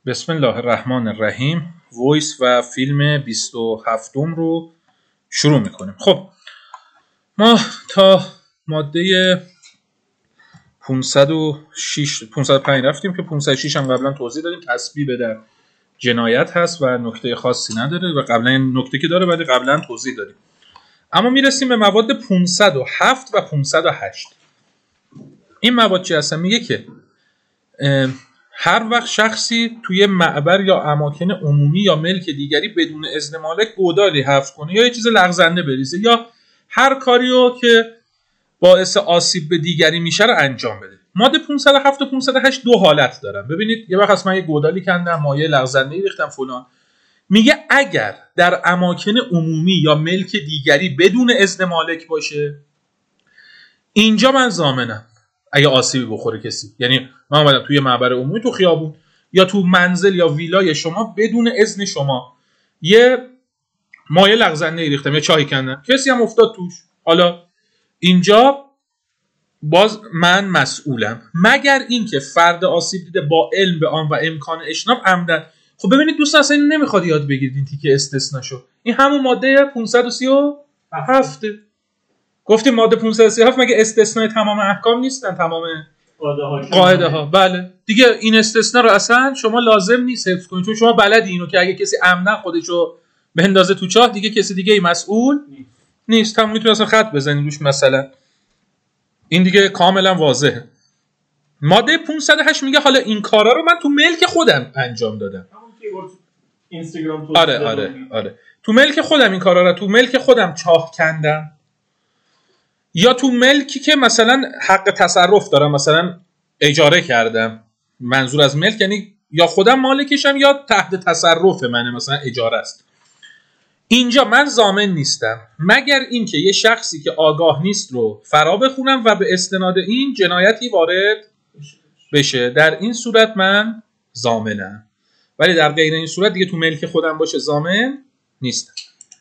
بسم الله الرحمن الرحیم. وایس و فیلم 27 رو شروع میکنیم. خب ما تا ماده 505 رفتیم که 506 هم قبلا توضیح دادیم. تسبیب در جنایت هست و نکته خاصی نداره و قبلا این نکته که داره ولی قبلا توضیح دادیم. اما میرسیم به مواد 507 و 508. این مواد چی هستن؟ میگه که هر وقت شخصی توی معبر یا اماکن عمومی یا ملک دیگری بدون اذن مالک گودالی حفظ کنه یا یه چیز لغزنده بریزه یا هر کاریو که باعث آسیب به دیگری میشه رو انجام بده. ماده 507 و 508 دو حالت دارن. ببینید یه وقت اصلا یه گودالی کندم، مایع لغزنده‌ای ریختم فلان. میگه اگر در اماکن عمومی یا ملک دیگری بدون اذن مالک باشه، اینجا من ضامنم اگه آسیبی بخوره کسی. یعنی من اومدم توی معبر عمومی، تو خیابون یا تو منزل یا ویلای شما بدون اذن شما یه مایع لغزنده ریختم یا چای کندم، کسی هم افتاد توش، حالا اینجا باز من مسئولم، مگر اینکه فرد آسیب دیده با علم به آن و امکان اجتناب عمدن. خب ببینید دوستان، اصلا اینو نمیخواد یاد بگیرید این تیکه استثنا شو. این همون ماده 537. گفتیم ماده 537 مگه استثنای تمام احکام نیستن، تمام قاعده ها. بله دیگه این استثنا رو اصلا شما لازم نیست حفظ کنید، چون شما بلدی اینو که اگه کسی عمدن خودشو بندازه تو چاه دیگه کسی دیگه ای مسئول نیست. هم میتونی اصلا خط بزنید روش مثلا. این دیگه کاملا واضحه. ماده 508 میگه حالا این کارا رو من تو ملک خودم انجام دادم. اینستاگرام آره. تو ملک خودم این کارا رو تو ملک خودم چاه کندم، یا تو ملکی که مثلا حق تصرف دارم، مثلا اجاره کردم. منظور از ملک یعنی یا خودم مالکشم یا تحت تصرف منه، مثلا اجاره است. اینجا من ضامن نیستم مگر اینکه یه شخصی که آگاه نیست رو فرا بخونم و به استناد این جنایتی وارد بشه. در این صورت من ضامنم، ولی در غیر این صورت دیگه تو ملک خودم باشه ضامن نیستم.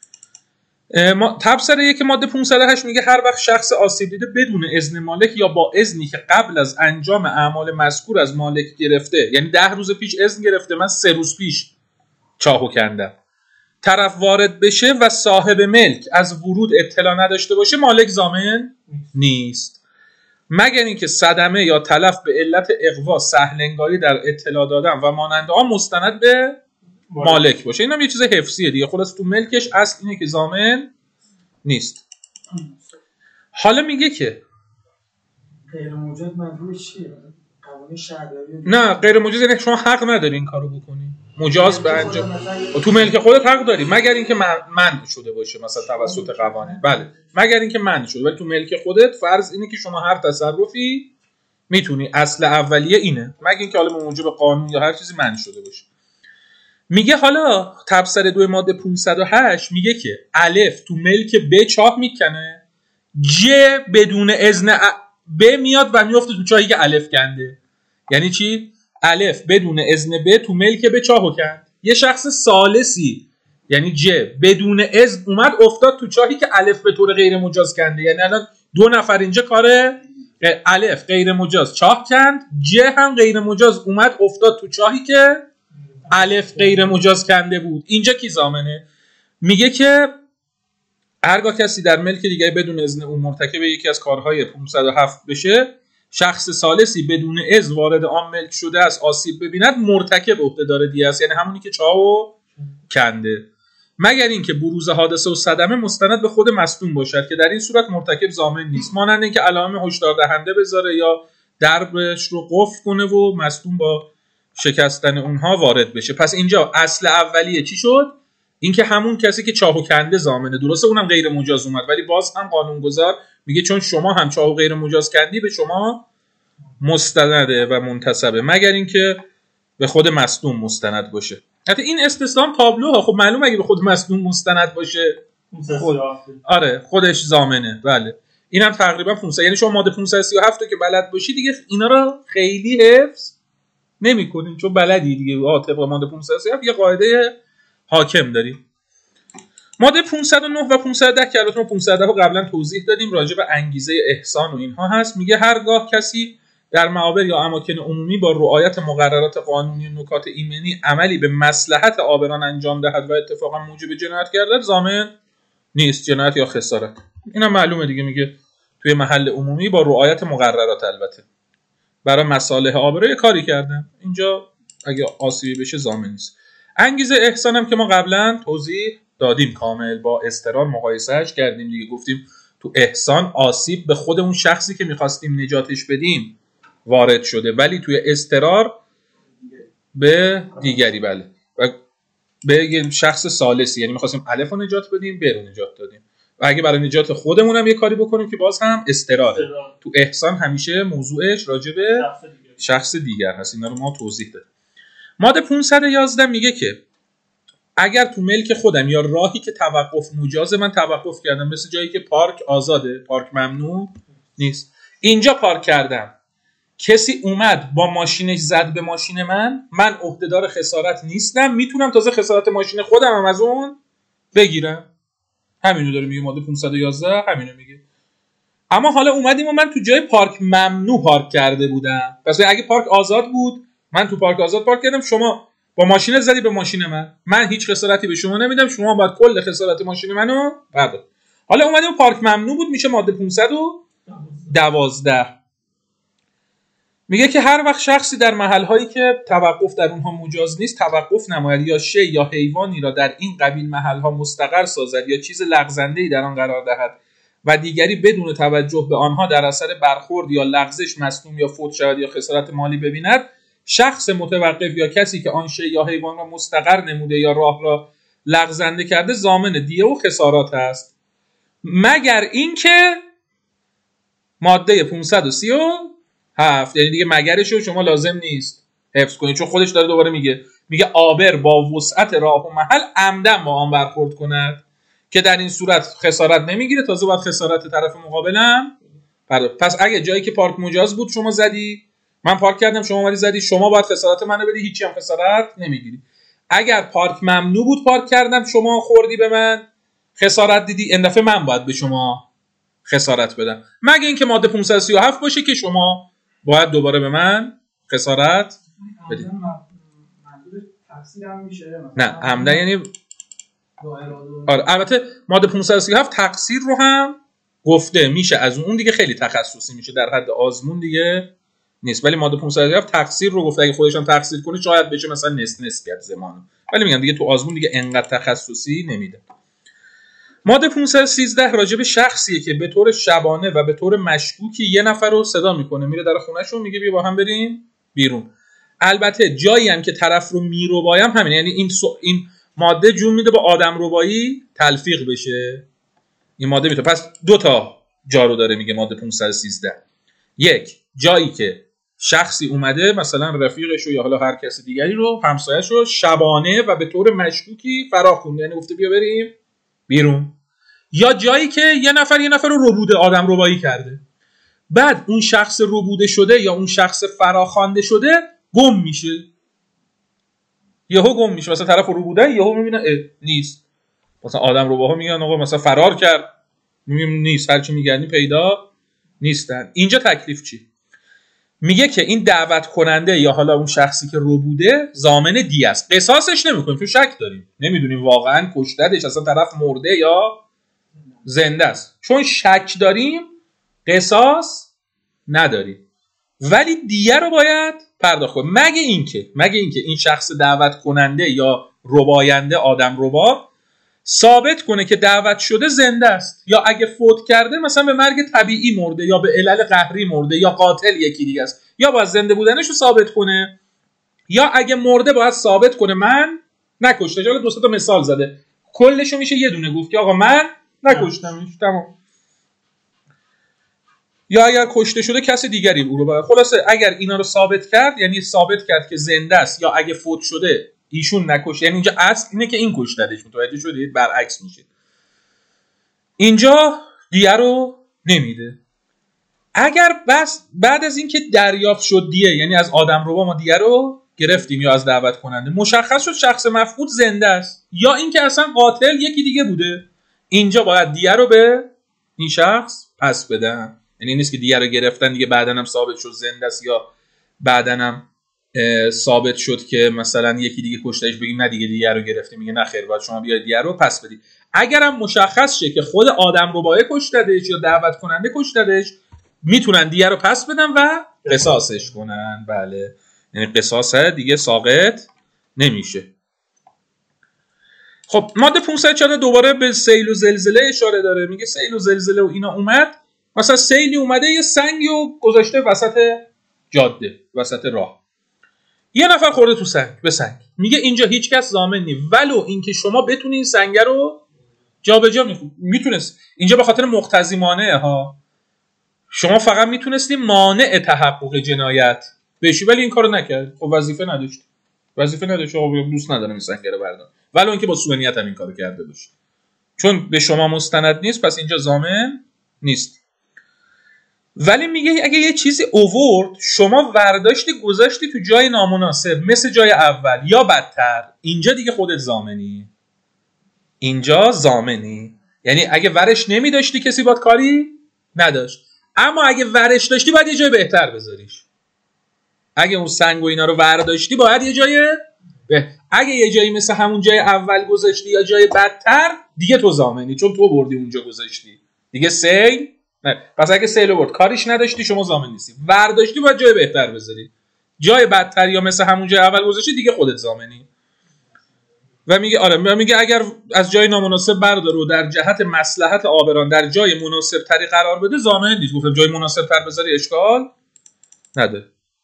تبصره یک ماده 508 میگه هر وقت شخص آسیب دیده بدون اذن مالک یا با اذنی که قبل از انجام اعمال مذکور از مالک گرفته، یعنی 10 روز پیش اذن گرفته، من 3 روز پیش چاهو کندم، طرف وارد بشه و صاحب ملک از ورود اطلاع نداشته باشه، مالک ضامن نیست، مگر اینکه صدمه یا تلف به علت اغوا، سهلنگاری در اطلاع دادن و مانند آن مستند به مالک باشه. اینم یه چیز حفظیه دیگه. خلاص تو ملکش اصل اینه که ضامن نیست. حالا میگه که غیر موجود منظورش چیه؟ قوانین شهرداری؟ نه، غیر موجود یعنی شما حق نداری این کارو بکنی، مجاز به انجام. تو ملک خودت حق داری مگر اینکه منع شده باشه مثلا توسط قوانین. بله مگر اینکه منع شده، ولی تو ملک خودت فرض اینه که شما هر تصرفی میتونی. اصل اولیه اینه، مگر اینکه حالا موجب قانون یا هر چیزی منع شده باشه. میگه حالا تبصره 2 ماده 508 میگه که الف تو ملک ب چاه میکنه، ج بدون اذن ب میاد و میفته تو چاهی که الف کنده. یعنی چی؟ الف بدون اذن ب تو ملک ب چاهو کند. یه شخص ثالثی یعنی ج بدون اذن اومد افتاد تو چاهی که الف به طور غیر مجاز کنده. یعنی الان 2 نفر اینجا کاره الف غیر مجاز چاه کند، ج هم غیر مجاز اومد افتاد تو چاهی که الف غیر مجاز کنده بود. اینجا کی ضامنه؟ میگه که هرگاه کسی در ملک دیگری بدون اذن او مرتکب یکی از کارهای 507 بشه، شخص ثالثی بدون اذن وارد آن ملک شده است آسیب ببیند، مرتکب عهده‌دار دیه است، یعنی همونی که چاهو کنده، مگر اینکه بروز حادثه و صدمه مستند به خود مصدوم باشد که در این صورت مرتکب ضامن نیست، مانند اینکه علائم هشدار دهنده بذاره یا دربش رو قفل کنه و مصدوم با شکستن اونها وارد بشه. پس اینجا اصل اولیه چی شد؟ اینکه همون کسی که چاهو کنده ضامنه. درسته اونم غیر مجاز اومد، ولی باز هم قانونگذار میگه چون شما هم چاهو غیر مجاز کردی به شما مستنده و منتسبه، مگر اینکه به خود مصدوم مستند باشه. حتی این استثنا تابلوها خب معلومه اگه به خود مصدوم مستند باشه آره خودش ضامنه. بله اینم تقریبا 500. یعنی شما ماده 537 که بلد باشی دیگه اینا رو خیلی حفظ نمی‌کنین چون بلدی دیگه. طبق ماده 537 یه قاعده حاکم داریم. ماده 509 و 510 که البته ما 510 رو قبلا توضیح دادیم، راجع به انگیزه احسان و اینها هست. میگه هرگاه کسی در معابر یا اماکن عمومی با رعایت مقررات قانونی و نکات ایمنی عملی به مصلحت عابران انجام دهد و اتفاقا موجب جنایت گردد ضامن نیست، جنایت یا خسارت. اینا معلومه دیگه، میگه توی محل عمومی با رعایت مقررات، البته برای مصالح عابران کاری کردن، اینجا اگه آسیبی بشه ضامن نیست. انگیزه احسان هم که ما قبلا توضیح دادیم کامل، با اضطرار مقایسهش کردیم دیگه، گفتیم تو احسان آسیب به خود اون شخصی که می‌خواستیم نجاتش بدیم وارد شده، ولی توی اضطرار به دیگری، بله، و به شخص ثالثی، یعنی می‌خواستیم الف رو نجات بدیم، ب رو نجات دادیم. و اگه برای نجات خودمون هم یه کاری بکنیم که باز هم اضطراره. تو احسان همیشه موضوعش راجع به شخص دیگر هست. اینا رو ما توضیح دادیم. ماده 511 میگه که اگر تو ملک خودم یا راهی که توقف مجازه من توقف کردم، مثل جایی که پارک آزاده، پارک ممنوع نیست، اینجا پارک کردم، کسی اومد با ماشینش زد به ماشین من عهدهدار خسارت نیستم، میتونم تازه خسارت ماشین خودم هم از اون بگیرم. همینو داره میگه ماده 511، همینو میگه. اما حالا اومدیم و من تو جای پارک ممنوع پارک کرده بودم، پس اگه پارک آزاد بود، من تو پارک آزاد پارک کردم، شما با ماشین زدی به ماشین من هیچ خسارتی به شما نمیدم، شما باید کل خسارت ماشین منو بردار. حالا اومدیم پارک ممنوع بود، میشه ماده 512. میگه که هر وقت شخصی در محل‌هایی که توقف در اونها مجاز نیست توقف نماید یا شی یا حیوانی را در این قبیل محل‌ها مستقر سازد یا چیز لغزنده‌ای در آن قرار دهد و دیگری بدون توجه به آنها در اثر برخورد یا لغزش مصدوم یا فوت شود یا خسارت مالی ببیند، شخص متوقف یا کسی که آن شی یا حیوان را مستقر نموده یا راه را لغزنده کرده ضامن دیه و خسارات است، مگر اینکه ماده 537، یعنی دیگه مگرشو شما لازم نیست حفظ کنید، چون خودش داره دوباره میگه عابر با وسعت راه و محل عمدن با آن برخورد کند که در این صورت خسارت نمیگیره، تازه باید خسارت طرف مقابلم پرداخت. پس اگه جایی که پارک مجاز بود شما زدی، من پارک کردم شما اومدی زدی، شما باید خسارت منو بدی، هیچی هم خسارت نمیگیری. اگر پارک ممنوع بود پارک کردم شما خوردی به من خسارت دیدی، این دفعه من باید به شما خسارت بدم، مگه اینکه ماده 537 باشه که شما باید دوباره به من خسارت بدید. نه عمدن یعنی آره، البته ماده 537 تقصیر رو هم گفته میشه از اون دیگه خیلی تخصصی میشه، در حد آزمون دیگه نیست، ولی ماده 537 تقصیر رو گفته، اگه خودش هم تقصیر کنه شاید بشه مثلا نصف کرد زمانو، ولی میگم دیگه تو آزمون دیگه انقدر تخصصی نمیده. ماده 513 راجع به شخصیه که به طور شبانه و به طور مشکوکی یه نفر رو صدا میکنه، میره در خونهشون میگه بیا با هم بریم بیرون. البته جایی هم که طرف رو میربایم همین، یعنی این ماده جون میده با آدم ربایی تلفیق بشه این ماده میتونه. پس دو تا جا رو داره میگه ماده 513. یک، جایی که شخصی اومده مثلا رفیقش رو یا حالا هر کسی دیگری رو، همسایه‌اش رو شبانه و به طور مشکوکی فراخونده، یعنی گفته بیا بریم بیرون. یا جایی که یه نفر رو ربوده، آدم ربایی کرده، بعد اون شخص ربوده شده یا اون شخص فراخوانده شده گم میشه، یهو گم میشه، مثلا طرف رو بوده یهو میبینه نیست، مثلا آدم رباها میگن آقا مثلا فرار کرد، میگیم نیست، هرچی میگردی پیدا نیستن. اینجا تکلیف چی؟ میگه که این دعوت کننده یا حالا اون شخصی که رو بوده ضامن دیه است، قصاصش نمیکنیم چون شک داریم، نمیدونیم واقعا کشتهش، اصلا طرف مرده یا زنده است، چون شک داریم قصاص نداریم، ولی دیه رو باید پرداخت کنیم، مگه اینکه این شخص دعوت کننده یا رباینده آدم ربا ثابت کنه که دعوت شده زنده است، یا اگه فوت کرده مثلا به مرگ طبیعی مرده یا به علل قهری مرده یا قاتل یکی دیگه است، یا باید زنده بودنش رو ثابت کنه، یا اگه مرده باید ثابت کنه من نکشتم. حالا دو سه تا مثال زده، کلشو میشه یه دونه گفت که آقا من نکشتمش، تمام. یا اگر کشته شده کسی دیگری او رو باید. خلاصه اگر اینا رو ثابت کرد، یعنی ثابت کرد که زنده است، یا اگه فوت شده ایشون نکشته، یعنی اینجا اصل اینه که این کشتهش، متوجه شدید؟ برعکس میشه، اینجا دیه رو نمیده. اگر بس بعد از اینکه دریافت شد دیه، یعنی از آدم ربا ما دیه رو گرفتیم یا از دعوت کننده، مشخص شد شخص مفقود زنده است یا اینکه اصلا قاتل یکی دیگه بوده، اینجا باید دیه رو به این شخص پس بدن. یعنی نیست که دیگه رو گرفتن دیگه بعدن هم ثابت شد زنده است یا بعدن هم ثابت شد که مثلا یکی دیگه کشتهش، بگیم نه دیگه رو گرفتیم، میگه نه خیر باید شما بیاید دیگه رو پس بدید. اگرم مشخص شه که خود آدم ربایه کشتهش یا دعوت کننده کشتهش، میتونن دیگه رو پس بدن و قصاصش کنن. بله، یعنی قصاص دیگه ساقط نمیشه. خب ماده 504 دوباره به سیل و زلزله اشاره داره. میگه سیل و زلزله و اینا اومد، مثلا سیلی اومده یه سنگی رو گذاشته وسط جاده، وسط راه، یه نفر خورده تو سنگ به سنگ. میگه اینجا هیچ کس ضامن نی ولو اینکه شما بتونی این سنگ رو جابجا میتونست. اینجا به خاطر مقتضی مانعه ها، شما فقط میتونستی مانع تحقق جنایت بشی، ولی این کارو نکرد. خب وظیفه نداشت. خب دوست ندارم این سنگ رو بردارم، ولو اینکه با سوء نیت هم این کارو کرده باشه، چون به شما مستند نیست پس اینجا ضامن نیست. ولی میگه اگه یه چیزی اوورد شما ورداشتی گذاشتی تو جای نامناسب مثل جای اول یا بدتر، اینجا دیگه خودت ضامنی. یعنی اگه ورش نمیداشتی کسی باید کاری نداشت، اما اگه ورش داشتی باید یه جای بهتر بذاریش. اگه اون سنگ و اینا رو ورداشتی باید یه جای اگه یه جایی مثل همون جای اول گذاشتی یا جای بدتر، دیگه تو ضامنی، چون تو بردی اونجا گذاشتی دیگه. سیل نه، پس اگه سیل برد کاریش نداشتی شما ضامن نیستی، ورداشتی باید جای بهتر بذاری. جای بدتر یا مثل همون جای اول گذاشتی دیگه خودت ضامنی. و میگه آره، میگه اگر از جای نامناسب برداره و در جهت مصلحت عابران در جای مناسب تری قرار بده ضامن نیست. گفتم جای مناسب تر بذاری اشکال نداره.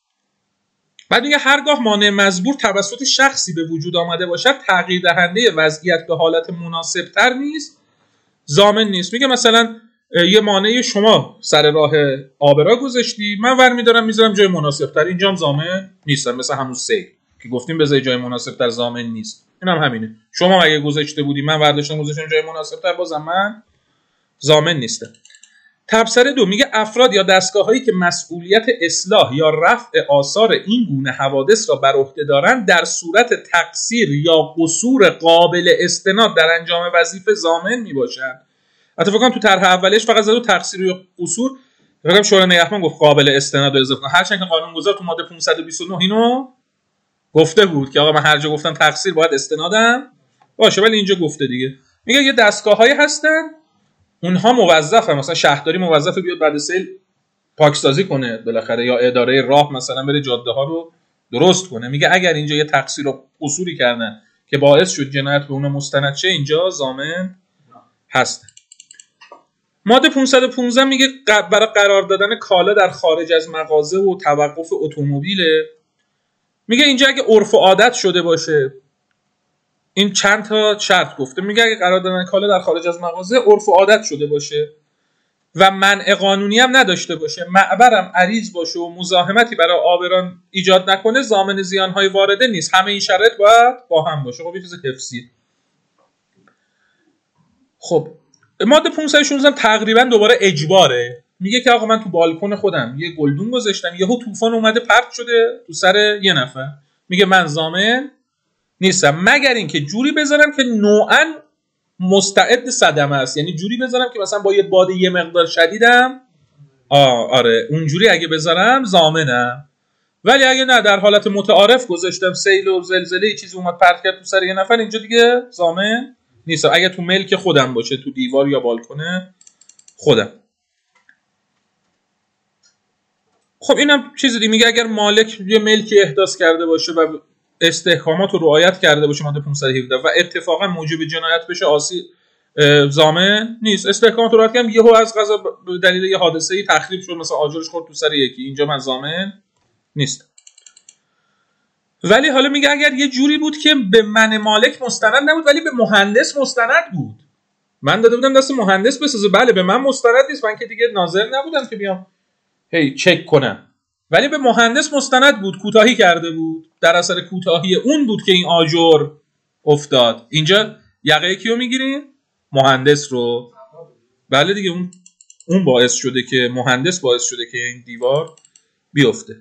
بعد میگه هرگاه مانع مزبور توسط شخصی به وجود آمده باشد تغییر دهنده وضعیت به حالت مناسب تر نیست، ضامن نیست. میگه مثلا یه مانع شما سر راه آبرا گذاشتی، من ور میذارم جای مناسب تر، اینجا هم ضامن نیستم. مثلا همون سیل که گفتیم بذاری جای مناسب تر ضامن نیست، اینم همینه. شما اگه گذاشته بودی من ورداشتم گذاشتم جای مناسب تر، بازم من ضامن نیستم. تبصره 2 میگه افراد یا دستگاه‌هایی که مسئولیت اصلاح یا رفع آثار این گونه حوادث را بر عهده دارند در صورت تقصیر یا قصور قابل استناد در انجام وظیفه ضامن میباشند. حتی فکر کنم تو طرح اولش فقط زدو تقصیر یا قصور، فکر کنم شورای نگهبان گفت قابل استناد و اضافه کنه، هرچند که قانونگذار تو ماده 529 اینو گفته بود که آقا من هر جا گفتم تقصیر باید استنادم باشه، ولی اینجا گفته دیگه. میگه یه دستگاه‌هایی هستن اونها موظفن، مثلا شهرداری موظفه بیاد بعد سیل پاکسازی کنه بالاخره، یا اداره راه مثلا بره جاده ها رو درست کنه. میگه اگر اینجا یه تقصیر و قصوری کردن که باعث شد جنایت به اونها مستند شه، اینجا ضامن هست. ماده 515 میگه برای قرار دادن کالا در خارج از مغازه و توقف اتومبیل، میگه اینجا اگه عرف و عادت شده باشه، این چند تا شرط گفته. میگه اگه قرار دادن کالا در خارج از مغازه عرف و عادت شده باشه و منع قانونی هم نداشته باشه، معبرم عریض باشه و مزاحمتی برای عابران ایجاد نکنه، ضامن زیانهای وارده نیست. همه این شرایط باید با هم باشه. خب یه چیز حفظی. خب ماده 516 تقریبا دوباره اجباره. میگه که آقا من تو بالکن خودم یه گلدون گذاشتم، یهو طوفان اومده پرت شده تو سر یه نفر، میگه من ضامن نیستم مگر اینکه جوری بذارم که نوعاً مستعد صدمه است. یعنی جوری بذارم که مثلا با یه باد یه مقدار شدیدم آره اونجوری اگه بذارم ضامنم. ولی اگه نه در حالت متعارف گذاشتم، سیل و زلزله یه چیزی اومد پرت کرد تو سر یه نفر، اینجا دیگه ضامن نیست. اگه تو ملک خودم باشه، تو دیوار یا بالکن خودم. خب اینم چیزی دیگه. میگه اگر مالک یه ملکی احداث کرده باشه و استحکامات رو رعایت کرده باشه، ماده 517، و اتفاقا موجب جنایت بشه، ضامن نیست. استحکامات رو رعایت کردم، یهو از قضا به دلیل یه حادثه‌ای تخریب شد، مثلا آجرش خورد تو سر یکی، اینجا من ضامن نیست. ولی حالا میگه اگر یه جوری بود که به من مالک مستند نبود ولی به مهندس مستند بود، من داده بودم دست مهندس بسازه، بله به من مستند نیست، من که دیگه ناظر نبودم که بیام چک کنم، ولی به مهندس مستند بود، کوتاهی کرده بود، در اثر کوتاهی اون بود که این آجر افتاد. اینجا یقه کیو میگیریم؟ مهندس رو. بله دیگه اون باعث شده که مهندس باعث شده که این دیوار بیفته.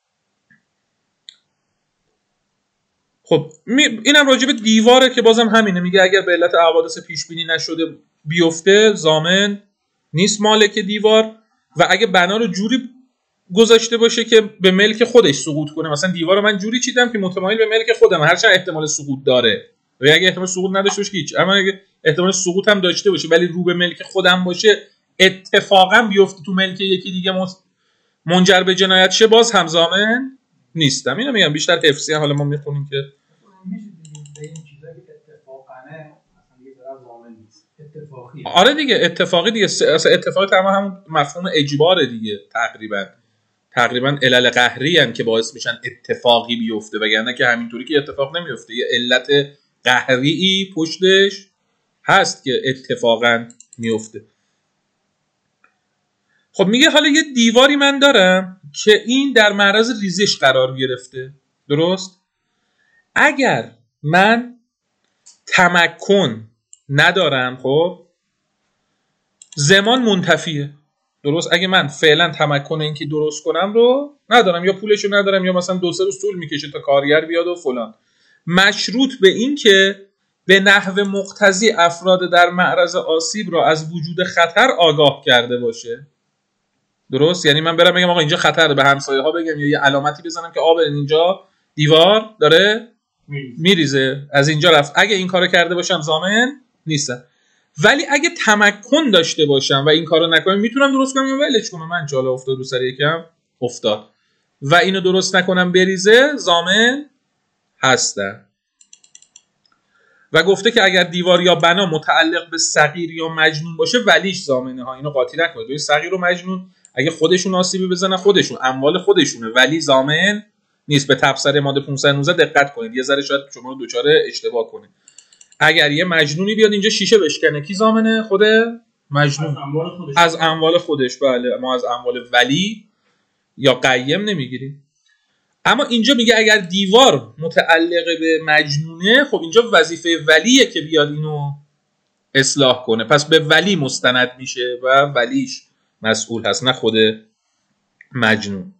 خب اینم راجع به دیواره که بازم همینه. میگه اگر به علت حوادث پیش بینی نشده بیفته، ضامن نیست مالک دیوار. و اگه بنا رو جوری گذاشته باشه که به ملک خودش سقوط کنه، مثلا دیوار رو من جوری چیدم که متمایل به ملک خودم، هرچند احتمال سقوط داره، و اگه احتمال سقوط نداشته باشه هیچ، اما اگه احتمال سقوط هم داشته باشه ولی رو به ملک خودم باشه، اتفاقا بیفته تو ملک یکی دیگه منجر به جنایت شه، باز هم ضامن نیستم. اینو میگم بیشتر حفظی، حالا ما میخونیم که میشه به این چیزا که اتفاقا اصلا یه طرف ضامن نیست، اتفاقیه. آره دیگه اتفاقی دیگه، اصلا اتفاقی تمام همون مفهوم اجباره دیگه، تقریبا علل قهری ان که باعث میشن اتفاقی بیفته، وگرنه که همینطوری که اتفاق نمیفته، یه علت قهری پشتش هست که اتفاقا میفته. خب میگه حالا یه دیواری من دارم که این در معرض ریزش قرار گرفته، درست؟ اگر من تمکن ندارم، خب زمان منتفیه، درست؟ اگه من فعلا تمکن این که درست کنم رو ندارم، یا پولشو ندارم، یا مثلا 2-3 روز طول میکشه تا کارگر بیاد و فلان، مشروط به این که به نحو مقتضی افراد در معرض آسیب را از وجود خطر آگاه کرده باشه، درست؟ یعنی من برم بگم آقا اینجا خطر، به همسایه ها بگم، یا یه علامتی بزنم که آقا اینجا دیوار داره میریزه، از اینجا رفت. اگه این کارو کرده باشم ضامن نیستم، ولی اگه تمکن داشته باشم و این کارو نکنم، میتونم درست کنم یا ولش کنم، من چاله افتاد رو سر یکم افتاد و اینو درست نکنم بریزه، ضامن هستم. و گفته که اگر دیوار یا بنا متعلق به صغیر یا مجنون باشه ولیش ضامنه ها، اینو قاطی نکنید. دوی صغیر و مجنون اگه خودشون آسیبی بزنن خودشون، اموال خودشونه، ولی ضامن نیست. به تفسیر ماده 519 دقت کنید، یه ذره شاید شما رو دوچار اشتباه کنید. اگر یه مجنونی بیاد اینجا شیشه بشکنه، کی ضامنه؟ خود مجنون از اموال خودش. بله، ما از اموال ولی یا قیم نمیگیریم. اما اینجا میگه اگر دیوار متعلق به مجنونه، خب اینجا وظیفه ولیه که بیاد اینو اصلاح کنه، پس به ولی مستند میشه و ولیش مسئول هست، نه خود مجنون.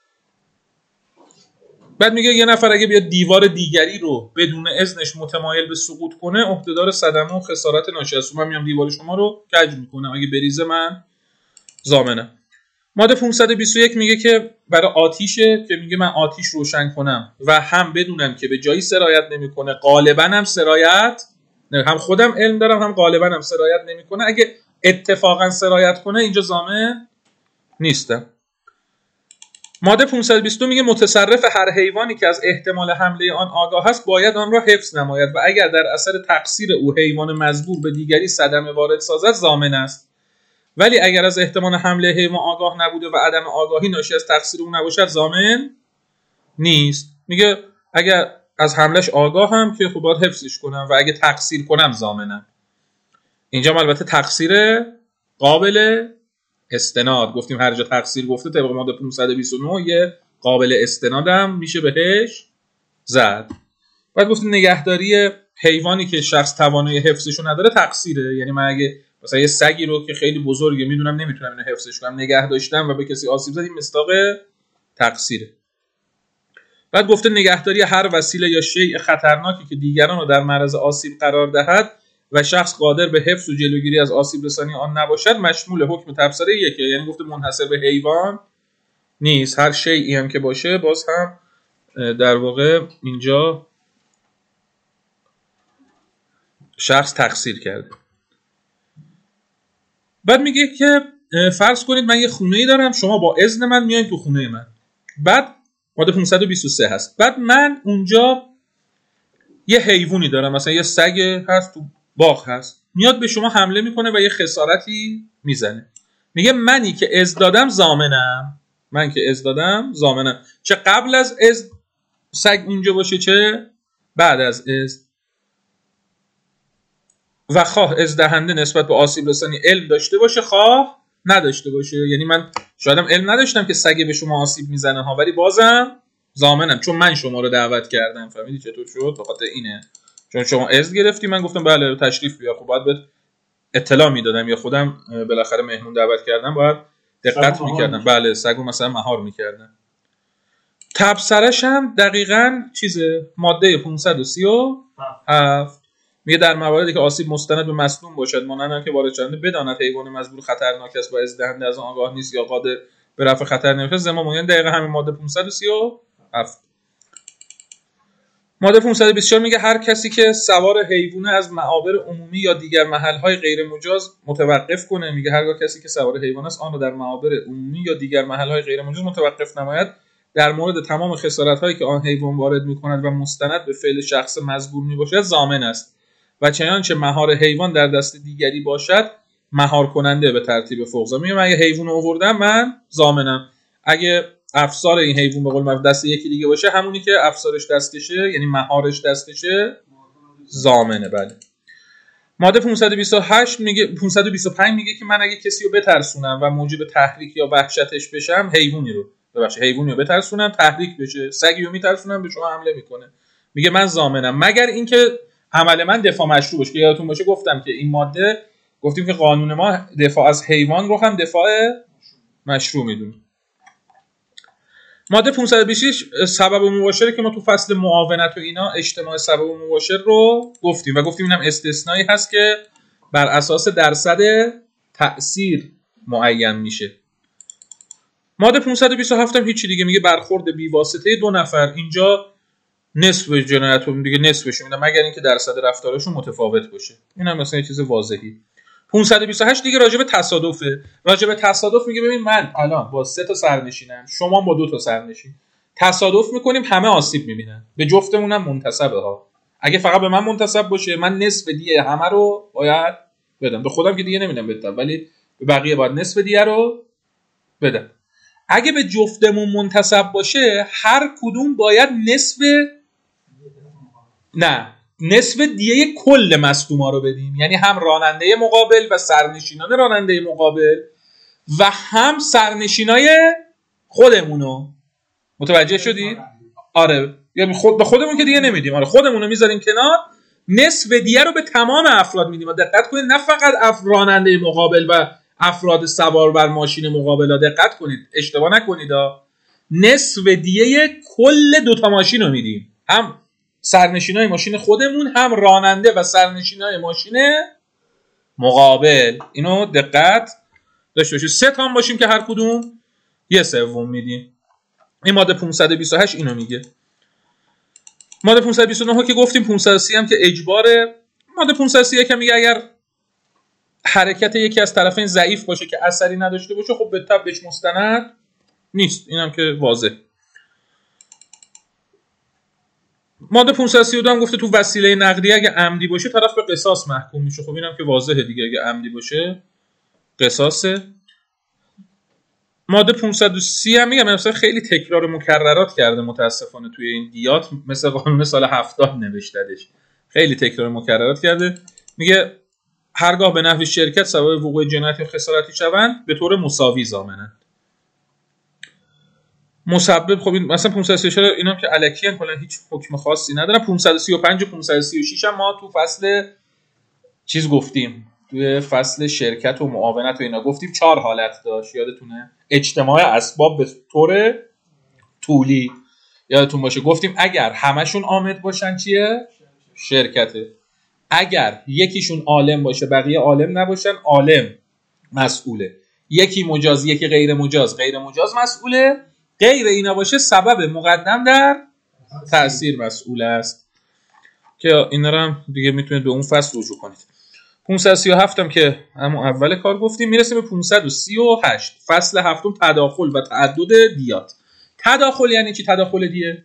بعد میگه یه نفر اگه بیاد دیوار دیگری رو بدون اذنش متمایل به سقوط کنه، عهدهدار صدمه و خسارت ناشی از اون. من میام دیوار شما رو کج میکنم، اگه بریزه من ضامنم. ماده 521 میگه که برای آتیشه که میگه من آتیش روشن کنم و هم بدونم که به جایی سرایت نمیکنه، غالبا هم سرایت، هم خودم علم دارم هم غالبا هم سرایت نمیکنه، اگه اتفاقا سرایت کنه اینجا ضامن نیستم. ماده 522 میگه متصرف هر حیوانی که از احتمال حمله آن آگاه است باید آن را حفظ نماید و اگر در اثر تقصیر او حیوان مزبور به دیگری صدمه وارد سازد ضامن است، ولی اگر از احتمال حمله حیوان آگاه نبوده و عدم آگاهی ناشی از تقصیر او نباشد ضامن نیست. میگه اگر از حملش آگاه هم که خب باید حفظش کنم و اگه تقصیر کنم ضامنم. اینجا البته تقصیر قابل استناد، گفتیم هر جا تقصیر گفته طبق ماده 529 یه قابل استنادم میشه بهش زد. بعد گفتیم نگهداری حیوانی که شخص توانایی حفظشو نداره تقصیره، یعنی من اگه مثلا یه سگی رو که خیلی بزرگه میدونم نمیتونم اینو حفظش کنم، نگه داشتم و به کسی آسیب زد، این مصداق تقصیره. بعد گفته نگهداری هر وسیله یا شیء خطرناکی که دیگران رو در معرض آسیب قرار دهد و شخص قادر به حفظ و جلوگیری از آسیب رسانی آن نباشد مشمول حکم تبصره یکه، یعنی گفته منحصر به حیوان نیست، هر شیئی هم که باشه باز هم در واقع اینجا شخص تقصیر کرده. بعد میگه که فرض کنید من یه خونه‌ای دارم، شما با اذن من میایید تو خونه من، بعد ماده 523 هست، بعد من اونجا یه حیوانی دارم، مثلا یه سگ هست تو باغ هست، میاد به شما حمله میکنه و یه خسارتی میزنه. میگه منی که اذن دادم ضامنم، من که اذن دادم ضامنم، چه قبل از اذن سگ اونجا باشه چه بعد از اذن. و خواه اذن دهنده نسبت به آسیب رسانی علم داشته باشه خواه نداشته باشه، یعنی من شایدم علم نداشتم که سگ به شما آسیب میزنه ها، ولی بازم ضامنم چون من شما رو دعوت کردم. فهمیدی چطور شد؟ به خاطر اینه، چون شما اذن گرفتی من گفتم بله تشریف بیا، خب باید بهت اطلاع میدادم، یا خودم بالاخره مهمون دعوت کردم باید دقت میکردم، بله سگو مثلا مهار میکردم. تبصره‌ش هم دقیقاً چیزه، ماده 537 میگه در مواردی که آسیب مستند به مصدوم باشد، مانند که وارد شدنده بداند حیوان مزبور خطرناک است و از دهنده از آن آگاه نیست یا قادر به رفع خطر نمیشه، ضمان یعنی دقیقاً همین ماده 537. ماده 524 میگه هر کسی که سوار حیوانه از معابر عمومی یا دیگر محل‌های غیر مجاز متوقف کنه، میگه هرگاه کسی که سوار حیوان است آن را در معابر عمومی یا دیگر محل‌های غیر مجاز متوقف نماید، در مورد تمام خسارت‌هایی که آن حیوان وارد می‌کند و مستند به فعل شخص مزبور میباشد ضامن است و چنانچه مهار حیوان در دست دیگری باشد مهار کننده به ترتیب فوق‌زا. میگه اگه حیوان آوردم من ضامنم، اگه افسار این حیوان به قول معروف دست یکی دیگه باشه، همونی که افسارش دستشه یعنی مهارش دستشه ضامنه. بله. ماده 528 میگه 525 میگه که من اگه کسی رو بترسونم و موجب تحریک یا وحشتش بشم، حیوانی رو بترسونم تحریک بشه، سگی رو میترسونم به شما حمله میکنه، میگه من ضامنم، مگر اینکه عمل من دفاع مشروع باشه. که یادتون باشه گفتم که این ماده گفتیم که قانون ما دفاع از حیوان رو هم دفاع مشروع میدونه. ماده 526 سبب مباشره که ما تو فصل معاونت و اینا اجتماع سبب مباشر رو گفتیم و گفتیم اینم استثنایی هست که بر اساس درصد تأثیر معین میشه. ماده 527 هم هیچی دیگه، میگه برخورد بی واسطه دو نفر، اینجا نصف جنایت رو دیگه نصفش میدم مگر اینکه درصد رفتارشون متفاوت باشه. این هم مثلا یه چیز واضحی. 528 دیگه راجع به تصادفه. راجع به تصادف میگه ببین من الان با 3 تا سرنشینم، شما با 2 تا سرنشین تصادف میکنیم، همه آسیب میبینن، به جفتمونم منتسبه ها. اگه فقط به من منتسب باشه من نصف دیه همه رو باید بدم، به خودم که دیگه نمیدم بدم، ولی به بقیه باید نصف دیه رو بدم. اگه به جفتمون منتسب باشه هر کدوم باید نصف دیه کل مصدوما رو بدیم، یعنی هم راننده مقابل و سرنشینان راننده مقابل و هم سرنشینای خودمونو. متوجه شدی؟ آره، یعنی به خودمون که دیگه نمیدیم، آره خودمونو میذاریم کنار، نصف دیه رو به تمام افراد میدیم. دقت کنید نه فقط راننده مقابل و افراد سوار بر ماشین مقابل، دقت کنید اشتباه نکنید، نصف دیه کل 2 تا ماشین رو میدیم، هم سرنشینای ماشین خودمون هم راننده و سرنشینای ماشین مقابل. اینو دقت داشته باشید. 3 تا باشیم که هر کدوم 1/3 میدیم. این ماده 528 اینو میگه. ماده 529 که گفتیم، 530 هم که اجباره. ماده 531 هم میگه اگر حرکت یکی از طرفین ضعیف باشه که اثری نداشته باشه خب به تبع بهش مستند نیست. اینم که واضح. ماده 532 هم گفته تو وسیله نقلیه اگه عمدی باشه طرف به قصاص محکوم میشه. خب اینم که واضحه دیگه، اگه عمدی باشه قصاصه. ماده 530 هم میگم مثلا خیلی تکرار مکررات کرده متاسفانه توی این دیات، مثل قانون سال 70 نوشتهش، خیلی تکرار مکررات کرده. میگه هرگاه به نحو شرکت سبب وقوع جنایت یا خسارتی شوند به طور مساوی ضامنند. مسبب خب این مثلا 534 اینا که الکی ان، کلا هیچ حکم خاصی ندارن. 535 و 536 هم ما تو فصل چیز گفتیم، توی فصل شرکت و معاونت و اینا گفتیم 4 حالت داشت، یادتونه؟ اجتماع اسباب به طور طولی، یادتون باشه گفتیم اگر همشون عامد باشن چیه؟ شرکته. اگر یکیشون عالم باشه بقیه عالم نباشن، عالم مسئوله. یکی مجاز یکی غیر مجاز، غیر مجاز مسئوله. غیر اینا باشه سبب مقدم در تأثیر مسئول است، که اینا رو هم دیگه میتونید به اون فصل رجوع کنید. 537 هم که همون اول کار گفتیم. میرسیم به 538 فصل هفتم، تداخل و تعدد دیات. تداخل یعنی چی؟ تداخل دیه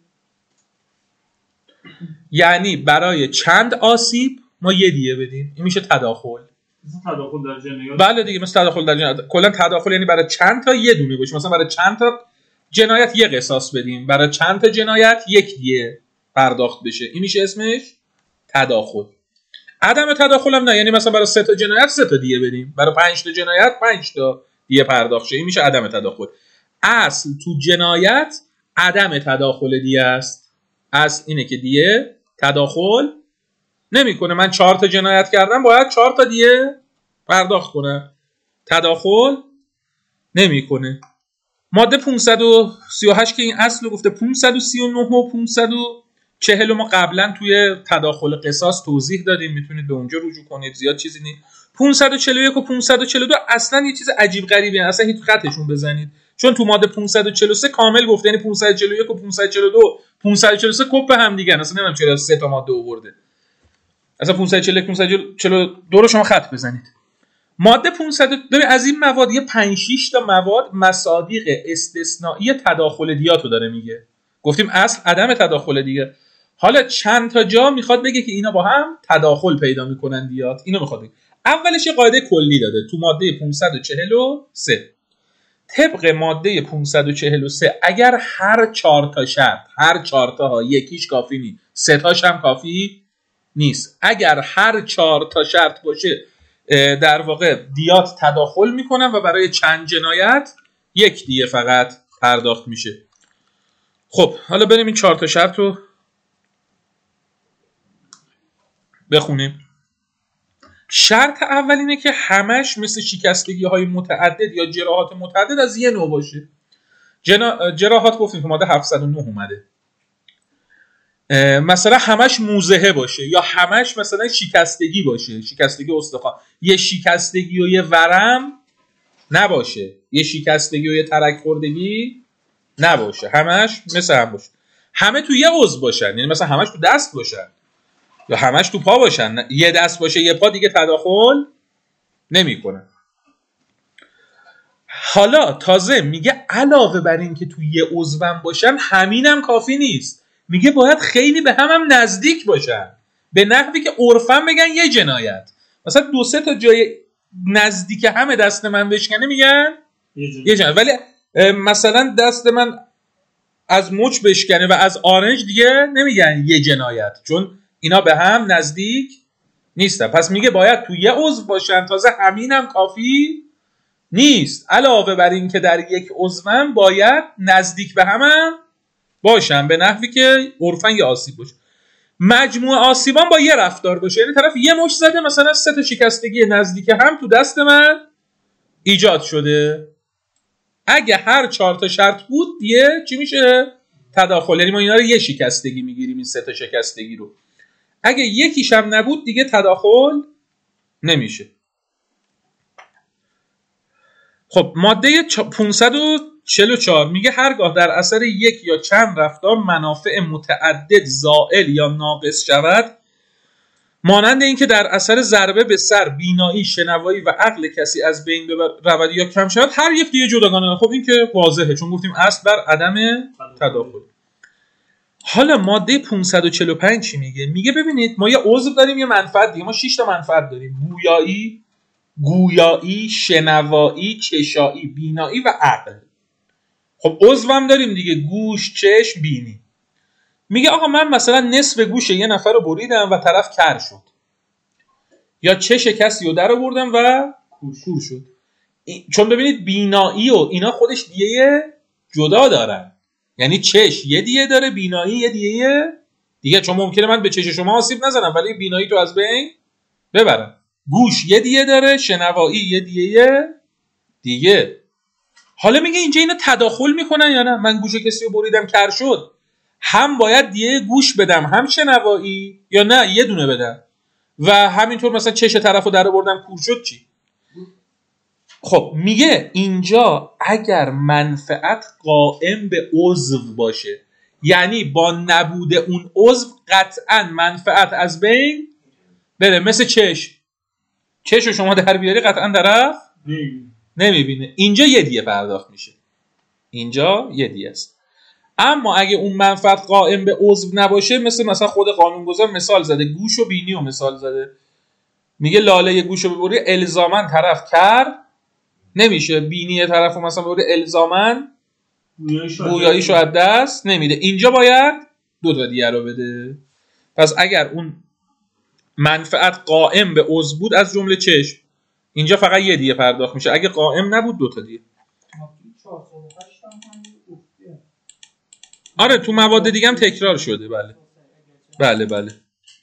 یعنی برای چند آسیب ما یه دیه بدیم، این میشه تداخل. تداخل در جنایت. بله دیگه، مثل تداخل در جنایت. کلا تداخل یعنی برای چند تا یه دونه باشه، مثلا برای چند تا جنایت یه قصاص بدیم، برای چند تا جنایت یک دیه پرداخت بشه، این میشه اسمش تداخل. عدم تداخل هم نه، یعنی مثلا برای 3 تا جنایت 3 تا دیه بدیم، برای 5 تا جنایت 5 تا دیه پرداخت شه، این میشه عدم تداخل. اصل تو جنایت عدم تداخل دیه است. اصل اینه که دیه تداخل نمیکنه. من 4 تا جنایت کردم باید 4 تا دیه پرداخت کنه، تداخل نمیکنه. ماده 538 که این اصل رو گفته، 539 و 40 ما قبلا توی تداخل قصاص توضیح دادیم، میتونید به اونجا رجوع کنید، زیاد چیزی نیست. 541 و 542 اصلا یه چیز عجیب غریبه، اصلا هیچ خطشون بزنید، چون تو ماده 543 کامل گفته، یعنی 541 و 542 543 کپ هم دیگه، اصلا نمیدونم چرا 3 تا ماده آورده، اصلا 541 542 رو شما خط بزنید. ماده 500 ببین از این مواد یه 5 6 تا مواد مصادیق استثنایی تداخل دیات رو داره میگه. گفتیم اصل عدم تداخل دیگه. حالا چند تا جا میخواد بگه که اینا با هم تداخل پیدا میکنن دیات. اینو میخواد بگه. اولش یه قاعده کلی داده تو ماده 543. طبق ماده 543 اگر هر 4 تا شرط، هر 4 تا یکیش کافی نیست، 3 تاش هم کافی نیست. اگر هر 4 تا شرط باشه در واقع دیات تداخل میکنن و برای چند جنایت یک دیه فقط پرداخت میشه. خب حالا بریم این 4 تا شرط رو بخونیم. شرط اول اینه که همش مثل شکستگی های متعدد یا جراحات متعدد از یه نوع باشه. جراحات گفتیم که ماده 709 اومده. مثلا همش موزهه باشه یا همش مثلا شکستگی باشه، شکستگی استخوان، یه شکستگی و یه ورم نباشه، یه شکستگی و یه ترک خوردگی نباشه، همش مثل هم باشه. همه تو یه عضو باشن، یعنی مثلا همش تو دست باشن یا همش تو پا باشن، یه دست باشه یه پا دیگه تداخل نمی‌کنه. حالا تازه میگه علاوه بر این که تو یه عضوم باشن همینم کافی نیست، میگه باید خیلی به هم نزدیک باشن، به نحوی که عرفاً بگن یه جنایت. مثلا 2-3 تا جای نزدیک همه دست من بشکنه میگن یه جنایت، ولی مثلا دست من از مچ بشکنه و از آرنج دیگه نمیگن یه جنایت، چون اینا به هم نزدیک نیستن. پس میگه باید تو یه عضو باشن، تازه همینم کافی نیست، علاوه بر این که در یک عضوم باید نزدیک به هم باشن به نحوی که عرفاً یه آسیب باشه. مجموع آسیبان با یه رفتار باشه، یعنی طرف یه مش زده، مثلا 3 تا شکستگی نزدیک هم تو دست من ایجاد شده. اگه هر 4 تا شرط بود دیگه چی میشه؟ تداخل. یعنی ما اینا رو یه شکستگی میگیریم، این 3 تا شکستگی رو. اگه یکیش هم نبود دیگه تداخل نمیشه. خب ماده 544 میگه هرگاه در اثر یک یا چند رفتار منافع متعدد زائل یا ناقص شود، مانند این که در اثر ضربه به سر بینایی، شنوایی و عقل کسی از بین رود یا کم شود، هر یک دیگه جداگانه. خب این که واضحه، چون گفتیم اصل بر عدم تداخل. حالا ماده 545 چی میگه؟ میگه ببینید ما یه عضو داریم، یه منفعت دیگه. ما 6 تا منفعت داریم: گویایی، شنوایی، چشایی، بینایی و عقل. خب عضو هم داریم دیگه: گوش، چشم، بینی. میگه آقا من مثلا نصف گوش یه نفر رو بریدم و طرف کر شد، یا چش کسی رو در آوردم و کور شد. چون ببینید بینایی و اینا خودش دیگه جدا دارن، یعنی چش یه دیگه داره، بینایی یه دیگه. چون ممکنه من به چش شما آسیب نزنم ولی بینایی تو از بین ببرم. گوش یه دیگه داره، شنوایی یه دیگه. حالا میگه اینجا اینا تداخل میکنن یا نه؟ من گوش کسی رو بریدم کر شد، هم باید دیگه گوش بدم هم شنوایی، یا نه یه دونه بدم؟ و همینطور مثلا چش طرف رو در آوردم کور شد چی؟ خب میگه اینجا اگر منفعت قائم به عضو باشه، یعنی با نبود اون عضو قطعا منفعت از بین بره. مثل چش رو شما در بیاری قطعا طرف نمیبینه، اینجا یه دیه پرداخت میشه، اینجا یه دیه است. اما اگه اون منفعت قائم به عضو نباشه، مثلا خود قانونگذار مثال زده، گوش و بینی رو مثال زده، میگه لاله گوش رو ببری الزاماً طرف کر نمیشه، بینی طرف رو مثلا ببری الزاماً گویاییشو از دست نمیده. اینجا باید 2 تا دیگه رو بده. پس اگر اون منفعت قائم به عضو بود از جمله چشم، اینجا فقط یه دیگه پرداخت میشه. اگه قائم نبود 2 تا دیگه. آره تو مواد دیگه هم تکرار شده. بله.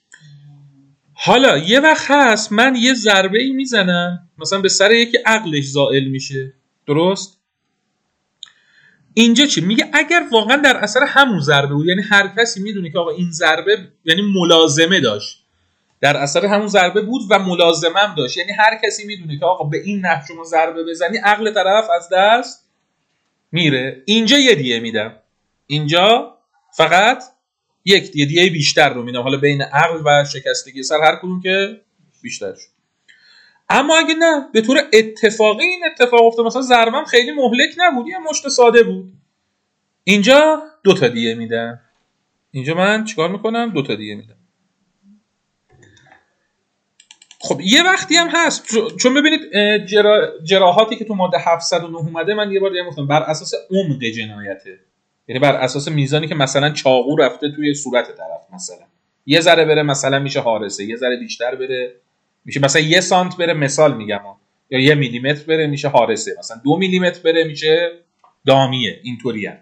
حالا یه وقت هست من یه ضربه ای میزنم مثلا به سر یکی، عقلش زائل میشه، درست؟ اینجا چی میگه؟ اگر واقعا در اثر همون ضربه بود، یعنی هر کسی میدونه که آقا این ضربه یعنی ملازمه داشت، در اثر همون ضربه بود و ملازمه هم داشت، یعنی هر کسی میدونه که آقا به این نحو شما ضربه بزنی عقل طرف از دست میره. اینجا یه دیه میدم، اینجا فقط یک دیه بیشتر رو میدم، حالا بین عقل و شکستگی سر هر کدوم که بیشتر شد. اما اگه نه به طور اتفاقی این اتفاق افتاد، مثلا ضربم خیلی مهلک نبود، یه مشت ساده بود، اینجا 2 تا دیه میدم. اینجا من چیکار میکنم؟ 2 تا دیه میدم. خب یه وقتی هم هست چون ببینید جراحاتی که تو ماده 709 اومده، من یه بار دیگه گفتم بر اساس عمق جنایته، یعنی بر اساس میزانی که مثلا چاقو رفته توی صورت طرف، مثلا یه ذره بره مثلا میشه حارسه، یه ذره بیشتر بره میشه مثلا 1 سانت بره، مثال میگم، یا 1 میلیمتر بره میشه حارسه، مثلا 2 میلیمتر بره میشه دامیه. اینطوریه.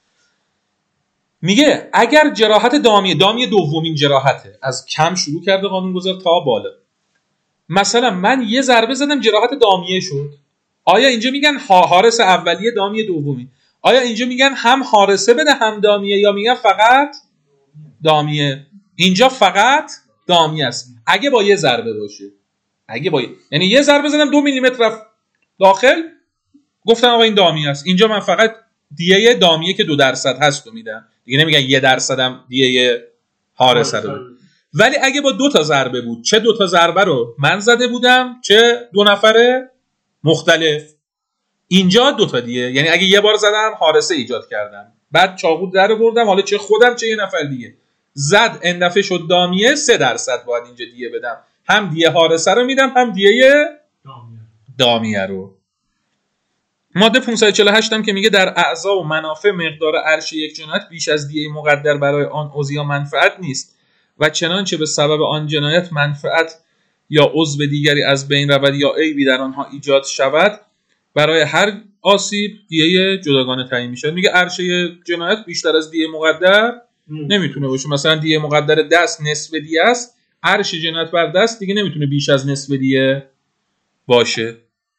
میگه اگر جراحت دامیه دومین جراحته، از کم شروع کرده قانونگذار تا بالا. مثلا من یه ضربه زدم جراحت دامیه شد، آیا اینجا میگن حارس اولیه دامیه دومی؟ آیا اینجا میگن هم حارسه بده هم دامیه، یا میگن فقط دامیه؟ اینجا فقط دامیه است اگه با یه ضربه باشه. یعنی یه ضربه زدم 2 میلیمتر رفت داخل، گفتم آقا این دامیه است. اینجا من فقط دیه دامیه که 2% هست رو میدم دیگه، نمیگن 1% هم دیه حارسه رو. ولی اگه با 2 تا ضربه بود، چه 2 تا ضربه رو من زده بودم چه 2 نفر مختلف، اینجا 2 تا دیه. یعنی اگه یه بار زدم حارسه ایجاد کردم، بعد چاقو در بردم، حالا چه خودم چه یه نفر دیگه زد، این دفعه شد دامیه، 3% باید اینجا دیه بدم، هم دیه حارسه رو میدم هم دیه دامیه رو. ماده 548 هم که میگه در اعضا و منافع مقدار ارش یک جنایت بیش از دیه مقدر برای آن عضو یا منفعت نیست و چنانچه به سبب آن جنایت منفعت یا عضو دیگری از بین رود یا عیبی در آنها ایجاد شود، برای هر آسیب دیه جداگانه تعیین میشه. میگه ارشه جنایت بیشتر از دیه مقدر نمیتونه باشه. مثلا دیه مقدر دست نصف دیه است، ارش جنایت بر دست دیگه نمیتونه بیش از نصف دیه باشه.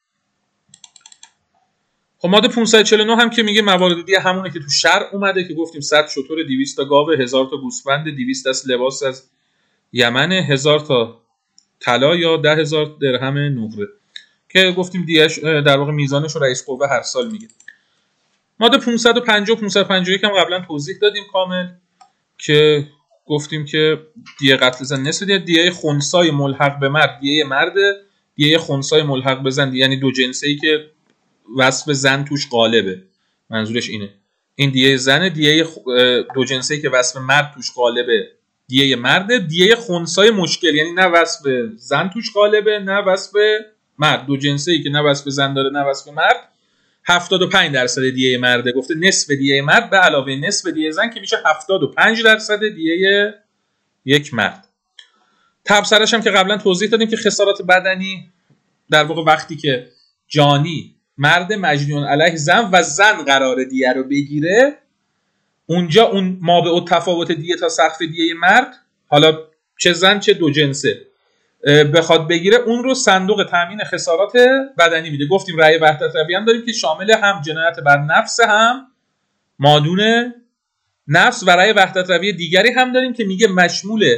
خب ماده 549 هم که میگه موارد دیگه همونه که تو شرع اومده که گفتیم 100 شتر، 200 تا گاو، 1000 تا گوسفند، 200 دست لباس از یمن، 1000 تا طلا یا 10,000 درهم نقره که گفتیم دیش در واقع میزانش رو رئیس قوه هر سال میگه. ماده 550 551 هم قبلا توضیح دادیم کامل که گفتیم که دیه قتل زن نصف دیه خنثی ملحق به مرد دیه مرده، دیه خنثی ملحق به زن یعنی دو جنسه‌ای که وصف زن توش غالبه، منظورش اینه. این دیه زن، دیه دو جنسه‌ای که وصف مرد توش غالبه دیه مرده، دیه خنثی مشکل یعنی نه وصف زن توش غالبه نه وصف مرد، دو جنسه‌ای که نه وصف زن داره نه وصف مرد، 75% دیه مرده. گفته نصف دیه مرد به علاوه نصف دیه زن که میشه 75% دیه یک مرد. تبصره‌ش هم که قبلا توضیح دادیم که خسارات بدنی در واقع وقتی که جانی مرد مجنون علیه زن و زن قرار دیه رو بگیره، اونجا اون مابع تفاوت دیه تا سقف دیه مرد، حالا چه زن چه دو جنسه، بخواد بگیره، اون رو صندوق تامین خسارات بدنی میده. گفتیم رأی وحدت رویه هم داریم که شامل هم جنایت بر نفس هم مادون نفس و رأی وحدت رویه دیگری هم داریم که میگه مشمول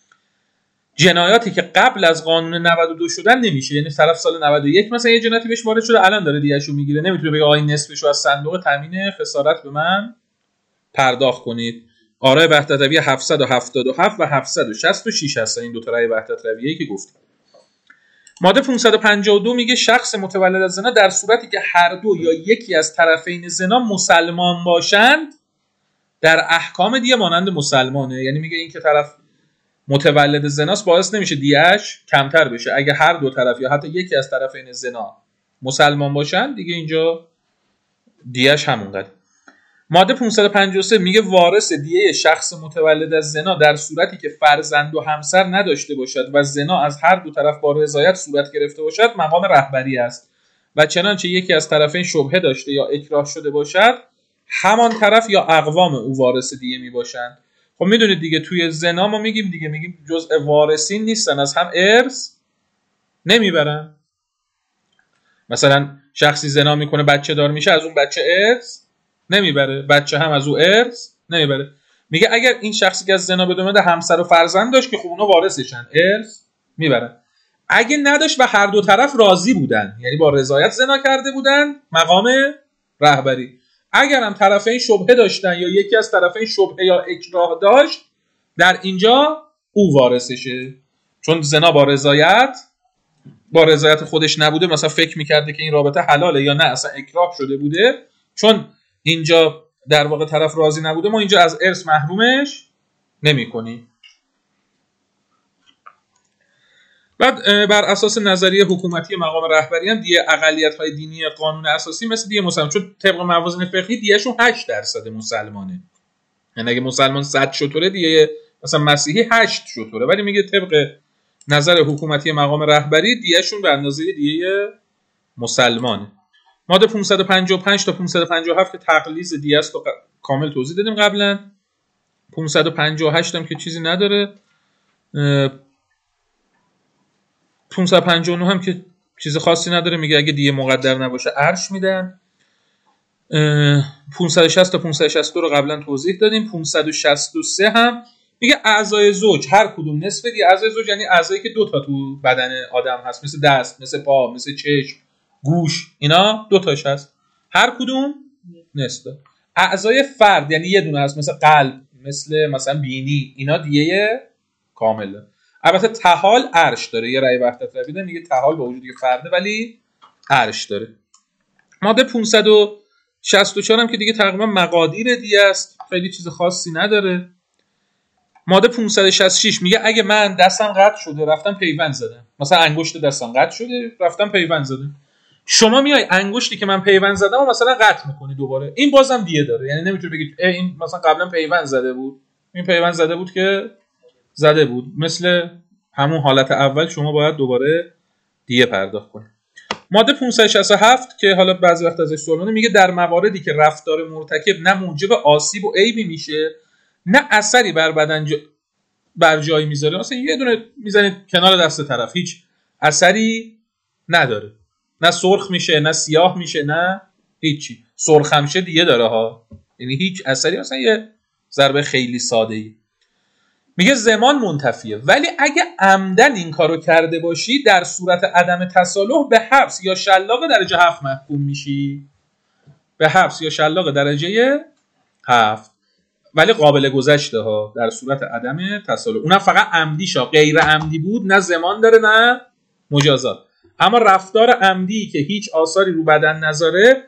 جنایاتی که قبل از قانون 92 شدن نمیشه. یعنی طرف سال 91 مثلا یه جنایتی بهش وارد شده الان داره دیهشو میگیره، نمیتونه بگه آقا این نصفشو از صندوق تامین خسارت به من پرداخت کنید. آرای وحدت رویه 777 و 766 هستن این دو تا رأی وحدت رویه‌ای که گفتیم. ماده 552 میگه شخص متولد از زنا در صورتی که هر دو یا یکی از طرفین زنا مسلمان باشند در احکام دیه مانند مسلمانه. یعنی میگه این که طرف متولد زناست باعث نمیشه دیهش کمتر بشه. اگه هر دو طرف یا حتی یکی از طرفین زنا مسلمان باشن دیگه اینجا دیهش همونقدر. ماده 553 میگه وارث دیه شخص متولد از زنا در صورتی که فرزند و همسر نداشته باشد و زنا از هر دو طرف با رضایت صورت گرفته باشد مقام رهبری است و چنانچه یکی از طرفین شبهه داشته یا اکراه شده باشد همان طرف یا اقوام او وارث دیه میباشند. خب میدونید دیگه توی زنا ما میگیم جزء وارثین نیستن، از هم ارث نمیبرن. مثلا شخصی زنا میکنه بچه دار میشه، از اون بچه ارث نمیبره، بچه هم از او ارث نمیبره. میگه اگر این شخصی که از زنا به دنیا همسر و فرزند داشت که خب اونا وارثشن، ارث میبرن. اگه نداشت و هر دو طرف راضی بودن، یعنی با رضایت زنا کرده بودن، مقام رهبری. اگر هم طرفین شبهه داشتن یا یکی از طرفین شبهه یا اکراه داشت، در اینجا او وارثشه، چون زنا با رضایت خودش نبوده، مثلا فکر میکرده که این رابطه حلاله یا نه اصلا اکراه شده بوده، چون اینجا در واقع طرف راضی نبوده، ما اینجا از ارث محرومش نمی‌کنیم. بعد بر اساس نظریه حکومتی مقام رهبری هم دیه اقلیت‌های دینی قانون اساسی مثل دیه مسلمان، چون طبق موازین فقهی دیهشون 8% مسلمانه، یعنی اگه مسلمان 100 شتره دیه مثلا مسیحی 8 شتره، ولی میگه طبق نظر حکومتی مقام رهبری دیهشون به اندازه دیه مسلمانه. ماده 555 تا 557 که تقلیص دیه است و کامل توضیح دادیم قبلا. 558 هم که چیزی نداره. 559 هم که چیز خاصی نداره، میگه اگه دیه مقدر نباشه عرش میدن. 560 تا 562 رو قبلا توضیح دادیم. 563 هم میگه اعضای زوج هر کدوم نصف دیه. اعضای زوج یعنی اعضایی که 2 تا تو بدن آدم هست، مثل دست، مثل پا، مثل چشم، گوش، اینا 2 تاش هست، هر کدوم نصف. اعضای فرد یعنی یه دونه هست، مثل قلب، مثلا بینی، اینا دیه کامله. البته تحال عرش داره، یه رأی وحدت رأی میده میگه تحال با وجودی که فرده ولی عرش داره. ماده 564 هم که دیگه تقریبا مقادیر دیه است، خیلی چیز خاصی نداره. ماده 566 میگه اگه من دستم قطع شده رفتم پیوند زدم، مثلا انگشت دستم قطع شده رفتم پیوند زدم، شما میای انگشتی که من پیوند زدم و مثلا قطع میکنی دوباره، این بازم دیه داره. یعنی نمیتونی بگی این مثلا قبلا پیوند زده بود، این پیوند زده بود که زده بود، مثل همون حالت اول شما باید دوباره دیه پرداخت کنید. ماده 567 که حالا بعضی وقت ازش سوال میگه در مواردی که رفتار مرتکب نه موجب آسیب و عیبی میشه نه اثری بر بدن بر جای میذاره، مثلا یه دونه میزنید کنار دست طرف هیچ اثری نداره، نه سرخ میشه نه سیاه میشه نه هیچی، سرخ هم شه دیگه داره ها، یعنی هیچ اثری، مثلا یه ضربه خیلی ساده ای. میگه زمان منتفیه، ولی اگه عمدن این کارو کرده باشی در صورت عدم تصالح به حبس یا شلاق درجه 7 محکوم میشی، به حبس یا شلاق درجه 7، ولی قابل گذشته ها در صورت عدم تصالح. اونم فقط عمدی شا، غیر عمدی بود نه زمان داره نه مجازات. اما رفتار عمدی که هیچ آثاری رو بدن نذاره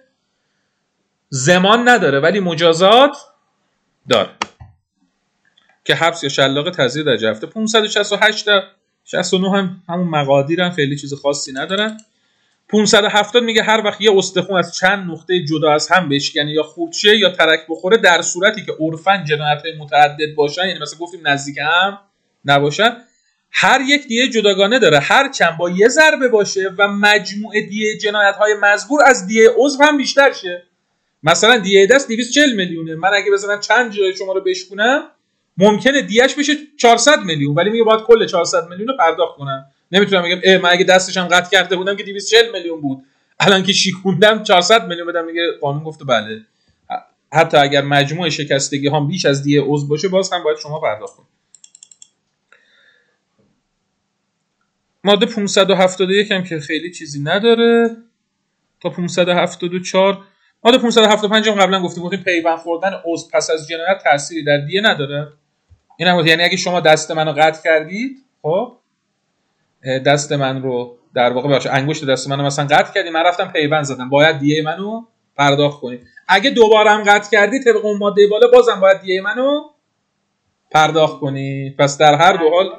زمان نداره ولی مجازات داره که حبس یا شلاق تعزیر درجه 7. 568 تا 69 هم همون مقادیرن، خیلی چیز خاصی ندارن. 570 میگه هر وقت یه استخوان از چند نقطه جدا از هم بشکنه یا خورد شه یا ترک بخوره در صورتی که عرفاً جنایت‌های متعدد باشن، یعنی مثلا گفتیم نزدیک هم نباشن، هر یک دیه جداگانه داره، هر چند با یه ضربه باشه و مجموع دیه جنایت‌های مذکور از دیه عضو هم بیشتر شه. مثلا دیه دست 240 میلیونه، من اگه بزنم چند جای شما رو بشکنم ممکنه دیهش بشه 400 میلیون، ولی میگه باید کل 400 میلیون رو پرداخت کنم. نمیتونم بگم من اگه دستشم قطع کرده بودم که 240 میلیون بود، الان که شیکوندم 400 میلیون بدم. میگه قانون گفته بله، حتی اگر مجموع شکستگی ها بیش از دیه عضو باشه باز هم باید شما پرداخت کنید. ماده 571 هم که خیلی چیزی نداره تا 574. ماده 575 هم قبلا گفتیم پیوند خوردن عضو پس از جنایت تأثیری در دیه نداره. این هم یعنی اگه شما دست منو قطع کردید، خب دست من رو در واقع باشه انگشت دست منو مثلا قطع کردید، من رفتم پیوند زدم، باید دیه منو پرداخت کنید. اگه دوباره هم قطع کردید طبق اون ماده بالا بازم باید دیه منو پرداخت کنید. پس در هر دو حال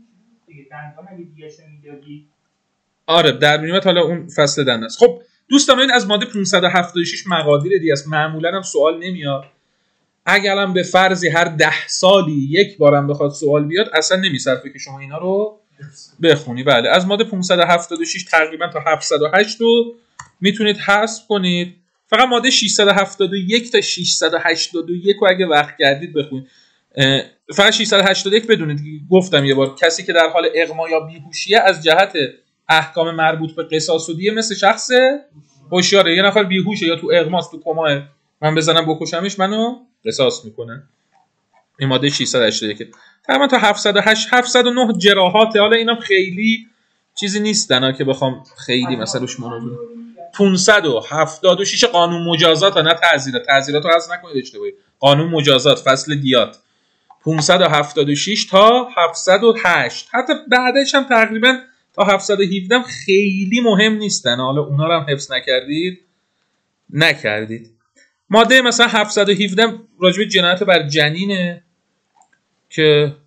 آره در میاد. حالا اون فصل دنده است. خب دوستان این از ماده 576 مقادیر دیگه است، معمولا هم سوال نمیاد. اگرم به فرضی هر 10 سالی یک بارم بخواد سوال بیاد اصلا نمیصرفه که شما اینا رو بخونی. بله از ماده 576 تقریبا تا 708 رو میتونید حذف کنید. فقط ماده 671 تا 681 رو اگه وقت کردید بخونید. فقط 681 بدونید گفتم یه بار کسی که در حال اغما یا بیهوشیه از جهت احکام مربوط به قصاص و دیه مثل شخص هوشیاره. یه نفر بیهوشه یا تو اغماست تو کماه من بزنم بکشمش منو قصاص میکنه. این ماده 681 تقریبا تا 708 709 جراحات. حالا اینا خیلی چیزی نیستن که بخوام خیلی مثلا روش منو 576 قانون مجازات نه تعزیرات رو حذف نکنید اشتباهی. قانون مجازات فصل دیات 576 تا 708 حتی بعدش هم تقریبا تا 717 خیلی مهم نیستن. حالا اونا رو هم حفظ نکردید. ماده مثلا 717 راجع به جنایت بر جنینه که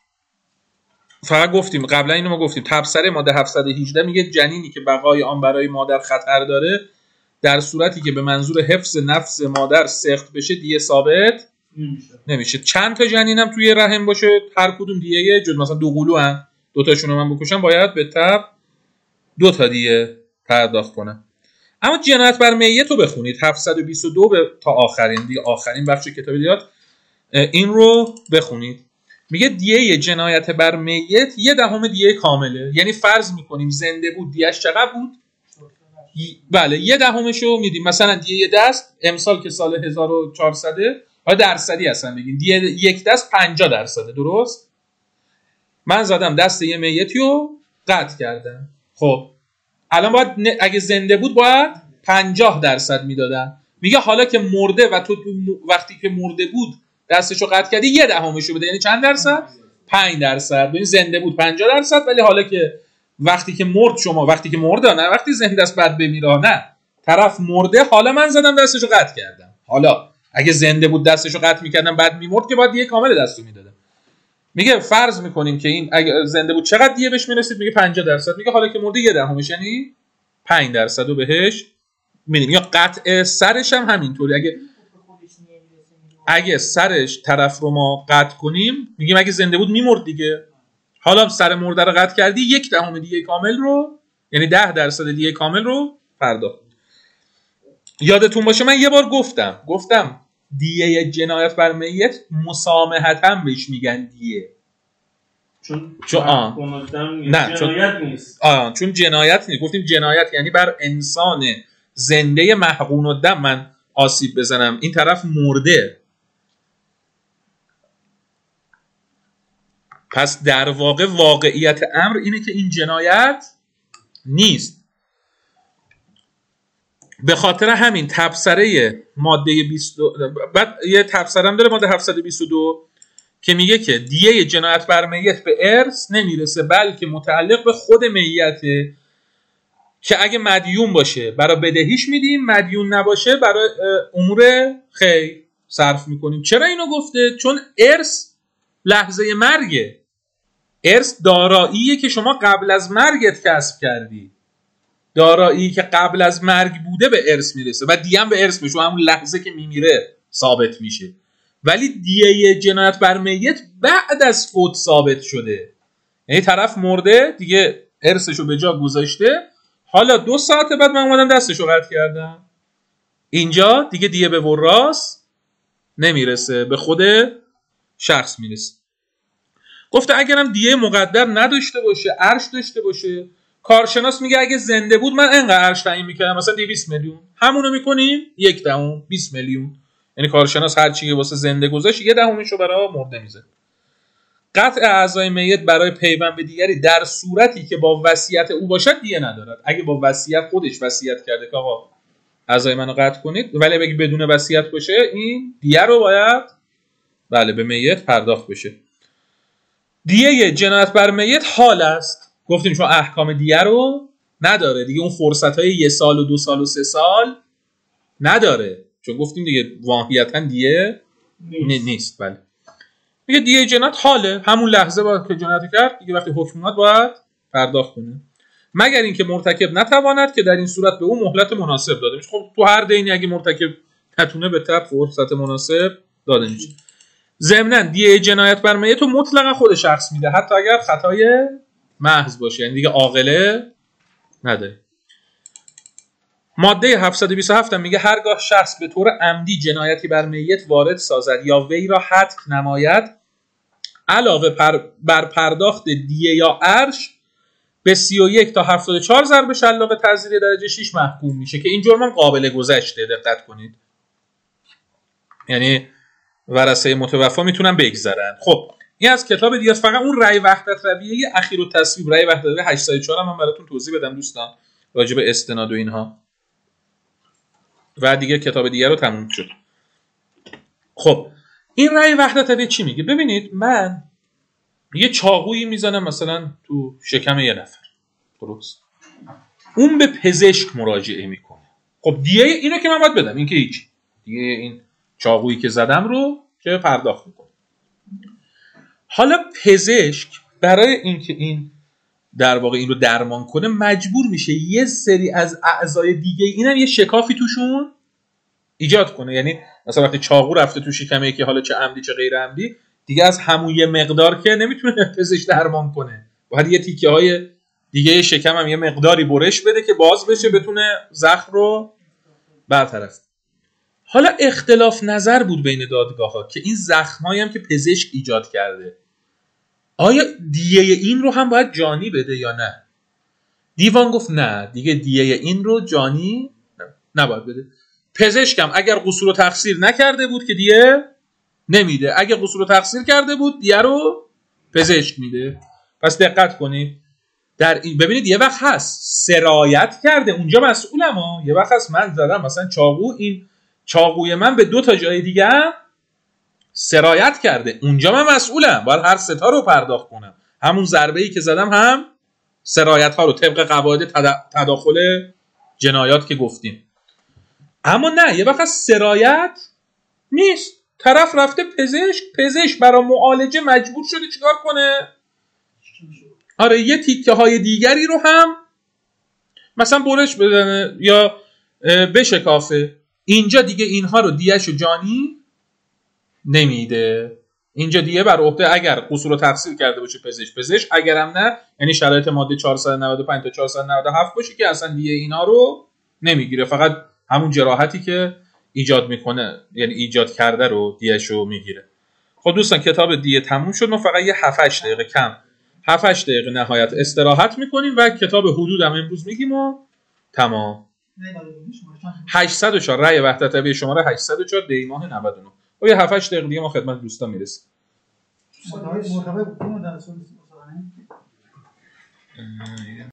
فقط گفتیم قبلا اینو ما گفتیم تبصره ماده 718 میگه جنینی که بقای آن برای مادر خطر داره در صورتی که به منظور حفظ نفس مادر سخت بشه دیه ثابت نمیشه. چند تا جنینم توی رحم باشه هر کدوم دیه جد مثلا 2 قلو ان 2 تاشون رو من بکشم باید به تبع 2 تا دیه پرداخت کنم. اما جنایت بر میت رو بخونید 722 تا آخرین دیگه آخرین بخش کتاب دیات این رو بخونید. میگه دیه جنایت بر میت 1/10 دیه کامله. یعنی فرض میکنیم زنده بود دیهش چقدر بود؟ بله 1/10 رو میدیم. مثلا دیه دست امسال که سال 1400 ها درصدی هستن بگیم دیه یک دست 50% درست. من زدم دست یه میتی رو قطع کردم. خب الان باید اگه زنده بود باید 50% میدادن. میگه حالا که مرده و تو وقتی که مرده بود دستشو قطع کردی 1/10 بده. یعنی چند درصد؟ 5%. ببین زنده بود 50% ولی حالا که وقتی که مرد شما وقتی که مرده نه وقتی زنده است بعد بمیره نه طرف مرده حالا من زدم دستشو قطع کردم. حالا اگه زنده بود دستشو قطع میکردم بعد میمرد که باید دیگه کامل دستو میدادم. میگه فرض میکنیم که این اگه زنده بود چقدر دیگه بهش میرسید؟ میگه 50%. میگه حالا که مرده 1/10 یعنی 5% رو بهش میدیم. یا قطع سرش هم همینطوری. اگه سرش طرف رو ما قطع کنیم میگیم اگه زنده بود میمرد دیگه. حالا سر مرده رو قطع کردی 1/10 دیگه کامل رو یعنی 10% دیگه کامل رو پرداخت. یادتون باشه من یه بار گفتم دیه جنایت بر میت مسامحتاً بهش میگن دیه چون جنایت نیست. چون جنایت نیست. گفتیم جنایت یعنی بر انسان زنده محقون الدم من آسیب بزنم این طرف مرده. پس در واقع واقعیت امر اینه که این جنایت نیست. به خاطر همین تبصره ماده 20 بعد یه تبصره هم داره ماده 722 که میگه که دیه جنایت بر میت به ارث نمیرسه بلکه متعلق به خود میته که اگه مدیون باشه برای بدهیش میدیم مدیون نباشه برای امور خیر صرف میکنیم. چرا اینو گفته؟ چون ارث لحظه مرگه. ارث داراییه که شما قبل از مرگت کسب کردی. دارایی که قبل از مرگ بوده به ارث میرسه و دیگه هم به ارث میشه همون لحظه که میمیره ثابت میشه. ولی دیه جنایت بر میت بعد از فوت ثابت شده. یعنی طرف مرده دیگه ارثشو به جا گذاشته حالا 2 ساعت بعد من اومدم دستشو قطع کردم. اینجا دیگه دیه به وراث نمیرسه به خود شخص میرسه. گفته اگرم دیه مقدر نداشته باشه ارش داشته باشه کارشناس میگه اگه زنده بود من اینقدر ارش تعیین میکردم مثلا 200 میلیون همونو میکنیم 1/10 20 میلیون. یعنی کارشناس هر چی واسه زنده گذاشت 1/10 برای مرده میذاره. قطع اعضای میت برای پیوند به دیگری در صورتی که با وصیت او باشد دیه ندارد. اگه با وصیت خودش وصیت کرده که آقا اعضای منو قطع کنید ولی اگه بدون وصیت باشه این دیه رو باید بله به میت پرداخت بشه. دیه جنایت بر میت حال است. گفتیم چون احکام دیه رو نداره دیگه اون فرصت‌های 1 سال و 2 سال و 3 سال نداره چون گفتیم دیگه واقعیتاً دیه نیست. بله میگه دیه جنایت حاله همون لحظه باید که جنایت کرد دیگه وقتی حکم اومد باید پرداخت کنه مگر اینکه مرتکب نتواند که در این صورت به اون مهلت مناسب داده میشه. خب تو هر دینی اگه مرتکب نتونه به طرف فرصت مناسب داده میشه. ضمناً دیه جنایت بر میت رو مطلقاً خود شخص میده حتی اگر خطای محض باشه یعنی دیگه عاقله نداره. ماده 727 هم میگه هرگاه شخص به طور عمدی جنایتی بر میت وارد سازد یا وی را هتک نماید علاوه بر پرداخت دیه یا ارش به 31 تا 74 ضرب شلاق تعزیری درجه 6 محکوم میشه که این جرم قابل گذشته. دقت کنید یعنی ورثه متوفا میتونن بگذرن. خب این از کتاب دیگه. فقط اون رأی وحدت رویه اخیر التصویب، رأی وحدت رویه 804 هم من براتون توضیح بدم دوستان راجع به استناد و اینها، و دیگه کتاب دیگه رو تموم شد. خب این رأی وحدت رویه چی میگه؟ ببینید من یه چاقویی میزنم مثلا تو شکم یه نفر، درست؟ اون به پزشک مراجعه میکنه. خب دیگه اینو که من باید بدم، این که هیچ دیگه، این چاقویی که زدم رو که پرداخت میکنه. حالا پزشک برای اینکه این در واقع این رو درمان کنه مجبور میشه یه سری از اعضای دیگه اینم یه شکافی توشون ایجاد کنه. یعنی مثلا وقتی چاقو رفته تو شکم یکی، حالا چه عمدی چه غیر عمدی، دیگه از همون یه مقدار که نمیتونه پزشک درمان کنه، باید یه تیکه های دیگه شکم هم یه مقداری برش بده که باز بشه بتونه زخم رو برطرف. حالا اختلاف نظر بود بین دادگاه‌ها که این زخمایی هم که پزشک ایجاد کرده آیا دیه این رو هم باید جانی بده یا نه؟ دیوان گفت نه دیگه دیه این رو جانی نباید بده. پزشکم اگر قصور و تقصیر نکرده بود که دیه نمیده، اگر قصور و تقصیر کرده بود دیه رو پزشک میده. پس دقت کنید در این، ببینید یه وقت هست سرایت کرده اونجا مسئولم ها، یه وقت هست من زدم مثلا چاقو، این چاقوی من به 2 تا جای دیگه هم سرایت کرده، اونجا من مسئولم، باید هر 3 تا رو پرداخت کنم. همون ضربه‌ای که زدم هم سرایت ها رو طبق قواعد تداخل جنایات که گفتیم. اما نه یه وقت سرایت نیست، طرف رفته پزشک برای معالجه مجبور شده چیکار کنه؟ آره یه تیکه های دیگری رو هم مثلا برش بدنه یا بشکافه. اینجا دیگه اینها رو دیه‌شو جانی نمیده، اینجا دیگه بر عهده اگر قصور و تقصیر کرده باشه پزشک، اگرم نه یعنی شرایط ماده 495 تا 497 باشه که اصلا دیگه اینا رو نمیگیره، فقط همون جراحتی که ایجاد میکنه یعنی ایجاد کرده رو دیه‌شو میگیره. خب دوستان کتاب دیه تموم شد، ما فقط یه 7-8 دقیقه کم 7-8 دقیقه نهایت استراحت میکنیم و کتاب حدود هم امروز میگیم و تمام. 804 رأی وحدت رویه شماره 804 دی ماه 99. و یه 7-8 دقیقه دیگه ما خدمت دوستان میرسیم.